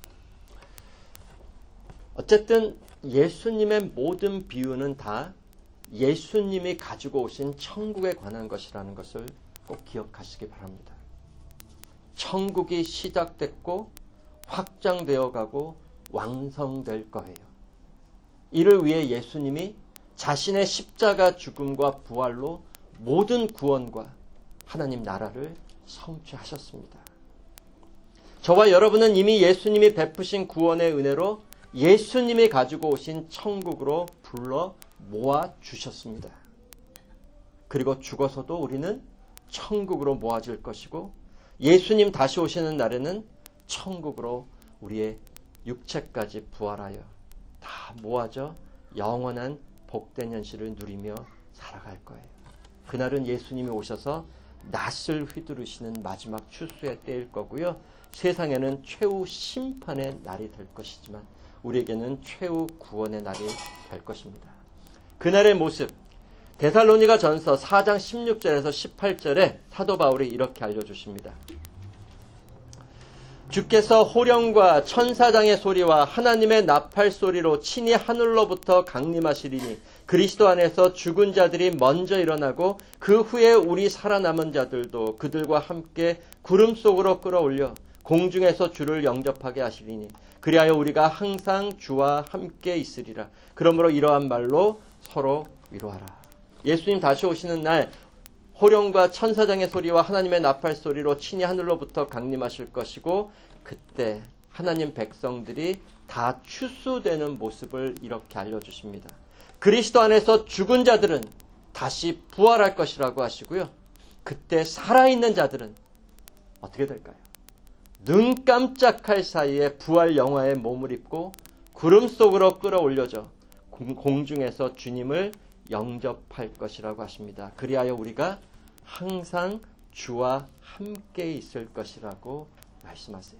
어쨌든 예수님의 모든 비유는 다 예수님이 가지고 오신 천국에 관한 것이라는 것을 꼭 기억하시기 바랍니다. 천국이 시작됐고 확장되어 가고 완성될 거예요. 이를 위해 예수님이 자신의 십자가 죽음과 부활로 모든 구원과 하나님 나라를 성취하셨습니다. 저와 여러분은 이미 예수님이 베푸신 구원의 은혜로 예수님이 가지고 오신 천국으로 불러 모아주셨습니다. 그리고 죽어서도 우리는 천국으로 모아질 것이고 예수님 다시 오시는 날에는 천국으로 우리의 육체까지 부활하여 다 모아져 영원한 복된 현실을 누리며 살아갈 거예요. 그날은 예수님이 오셔서 낫을 휘두르시는 마지막 추수의 때일 거고요. 세상에는 최후 심판의 날이 될 것이지만 우리에게는 최후 구원의 날이 될 것입니다. 그날의 모습, 데살로니가 전서 사 장 십육 절에서 십팔 절에 사도 바울이 이렇게 알려주십니다. 주께서 호령과 천사장의 소리와 하나님의 나팔 소리로 친히 하늘로부터 강림하시리니 그리스도 안에서 죽은 자들이 먼저 일어나고 그 후에 우리 살아남은 자들도 그들과 함께 구름 속으로 끌어올려 공중에서 주를 영접하게 하시리니 그리하여 우리가 항상 주와 함께 있으리라. 그러므로 이러한 말로 서로 위로하라. 예수님 다시 오시는 날 호령과 천사장의 소리와 하나님의 나팔 소리로 친히 하늘로부터 강림하실 것이고 그때 하나님 백성들이 다 추수되는 모습을 이렇게 알려주십니다. 그리스도 안에서 죽은 자들은 다시 부활할 것이라고 하시고요. 그때 살아있는 자들은 어떻게 될까요? 눈 깜짝할 사이에 부활 영화의 몸을 입고 구름 속으로 끌어올려져 공중에서 주님을 영접할 것이라고 하십니다. 그리하여 우리가 항상 주와 함께 있을 것이라고 말씀하세요.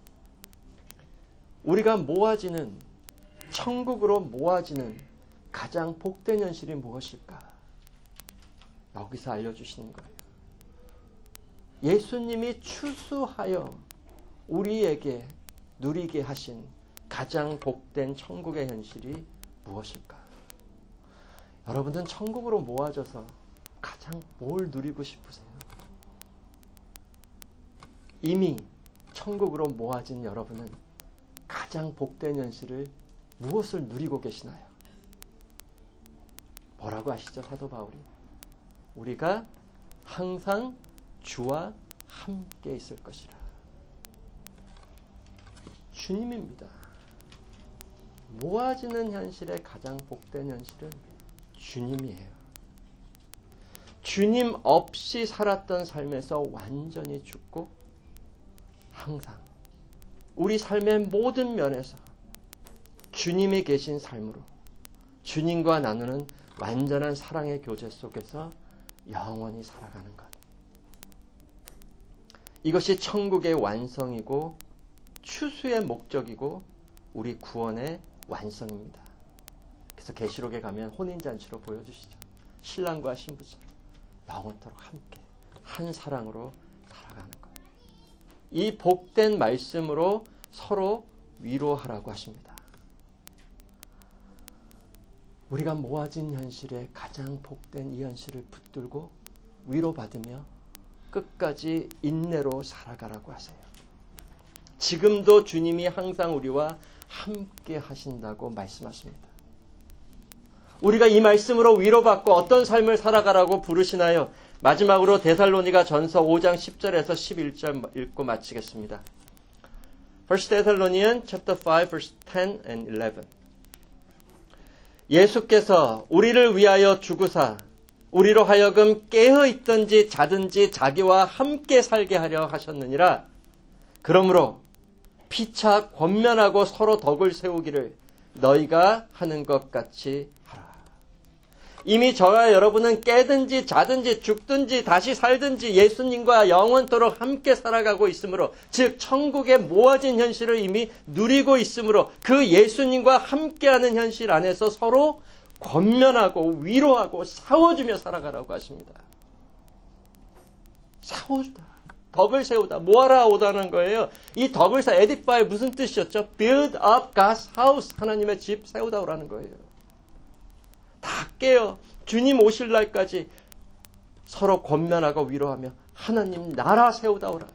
우리가 모아지는, 천국으로 모아지는 가장 복된 현실이 무엇일까? 여기서 알려주시는 거예요. 예수님이 추수하여 우리에게 누리게 하신 가장 복된 천국의 현실이 무엇일까? 여러분은 천국으로 모아져서 가장 뭘 누리고 싶으세요? 이미 천국으로 모아진 여러분은 가장 가장 복된 현실을 무엇을 누리고 계시나요? 뭐라고 하시죠, 사도 바울이? 우리가 항상 주와 함께 있을 것이라. 주님입니다. 모아지는 현실의 가장 복된 현실은 주님이에요. 주님 없이 살았던 삶에서 완전히 죽고 항상 우리 삶의 모든 면에서 주님이 계신 삶으로 주님과 나누는 완전한 사랑의 교제 속에서 영원히 살아가는 것. 이것이 천국의 완성이고 추수의 목적이고 우리 구원의 완성입니다. 그래서 계시록에 가면 혼인잔치로 보여주시죠. 신랑과 신부처럼 영원토록 함께 한 사랑으로 살아가는 것. 이 복된 말씀으로 서로 위로하라고 하십니다. 우리가 모아진 현실에 가장 복된 이 현실을 붙들고 위로받으며 끝까지 인내로 살아가라고 하세요. 지금도 주님이 항상 우리와 함께 하신다고 말씀하십니다. 우리가 이 말씀으로 위로받고 어떤 삶을 살아가라고 부르시나요? 마지막으로 데살로니가 전서 오 장 십 절에서 십일 절 읽고 마치겠습니다. First Thessalonians chapter five verse ten and eleven. 예수께서 우리를 위하여 죽으사 우리로 하여금 깨어 있든지 자든지 자기와 함께 살게 하려 하셨느니라. 그러므로 피차 권면하고 서로 덕을 세우기를 너희가 하는 것 같이 하라. 이미 저와 여러분은 깨든지 자든지 죽든지 다시 살든지 예수님과 영원토록 함께 살아가고 있으므로, 즉 천국의 모아진 현실을 이미 누리고 있으므로 그 예수님과 함께하는 현실 안에서 서로 권면하고 위로하고 싸워주며 살아가라고 하십니다. 싸워주다. 덕을 세우다. 뭐하라 오다는 거예요. 이 덕을 세, 에디파이 무슨 뜻이었죠? Build up God's house. 하나님의 집 세우다 오라는 거예요. 다 깨요. 주님 오실 날까지 서로 권면하고 위로하며 하나님 나라 세우다 오라.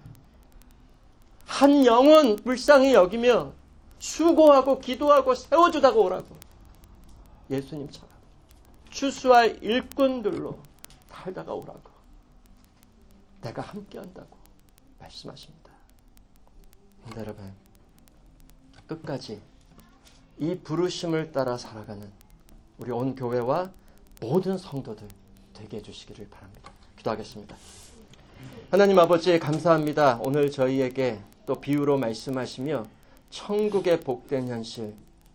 한 영혼 불쌍히 여기며 수고하고 기도하고 세워주다가 오라고. 예수님처럼 추수할 일꾼들로 살다가 오라고. 내가 함께한다고 말씀하십니다. 여러분, 끝까지 이 부르심을 따라 살아가는 우리 온 교회와 모든 성도들 되게 해주시기를 바랍니다. 기도하겠습니다. 하나님 아버지 감사합니다. 오늘 저희에게 또 비유로 말씀하시며 천국의 복된 현실,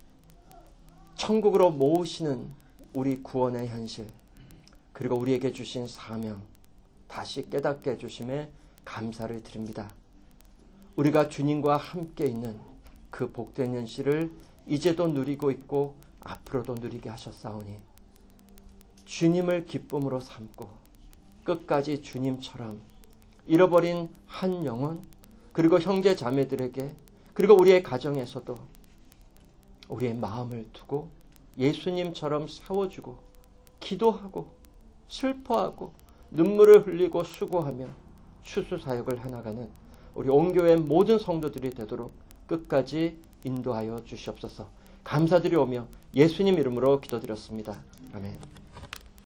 천국으로 모으시는 우리 구원의 현실, 그리고 우리에게 주신 사명 다시 깨닫게 해주심에 감사를 드립니다. 우리가 주님과 함께 있는 그 복된 현실을 이제도 누리고 있고 앞으로도 누리게 하셨사오니 주님을 기쁨으로 삼고 끝까지 주님처럼 잃어버린 한 영혼, 그리고 형제 자매들에게, 그리고 우리의 가정에서도 우리의 마음을 두고 예수님처럼 세워주고 기도하고 슬퍼하고 눈물을 흘리고 수고하며 추수사역을 해나가는 우리 온교회 모든 성도들이 되도록 끝까지 인도하여 주시옵소서. 감사드리오며 예수님 이름으로 기도드렸습니다. 아멘.